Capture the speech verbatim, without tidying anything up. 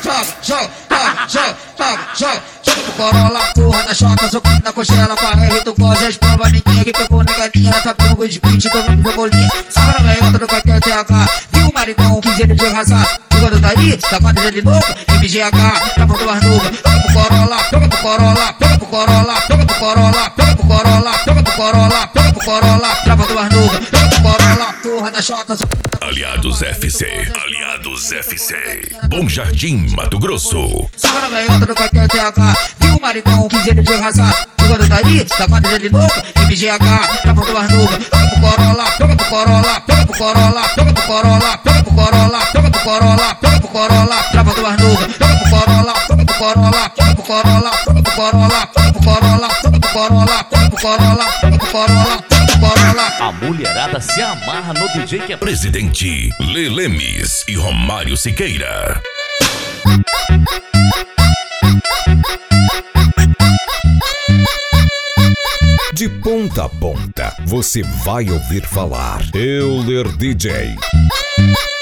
joga, joga, joga, joga, joga, joga. Joga pro Corolla, porra da chota, socando na coxela, para R do Cose, as provas, ninguém que pegou negadinha, tá pego de print, tomando meu bolinha. Sarra na meiota do cartel T H, viu o maricão, quinze anos de raça. Jogando daí, tá quadrilha de boca, M G H, trava do Arnuba. Joga pro Corolla, joga pro Corolla, joga pro Corolla, joga pro Corolla, joga pro Corolla, joga pro Corolla, joga pro Corolla, trava do Arnuba. Joga pro Corolla, porra da chota. Aliados F C, Aliados F C, Bom Jardim, Mato Grosso. Sarra na meiota do cartel T H, viu o maricão, quinze anos de raça. Jogando daí, tá quadrilha de boca, M G H, trava do Arnuba. Joga pro Corolla, joga pro Corolla, joga pro Corolla, joga pro Corolla, joga pro Corolla, joga pro Corolla, joga pro Corolla, trava do Arnuba. Joga pro Corolla, joga pro Corolla, joga pro Corolla, joga pro Corolla, joga pro Corolla, joga pro Corolla, joga pro Corolla, joga pro Corolla, joga pro Corolla. A mulherada se amarra no D J que é Presidente Lelemes e Romário Siqueira. De ponta a ponta, você vai ouvir falar Euler D J.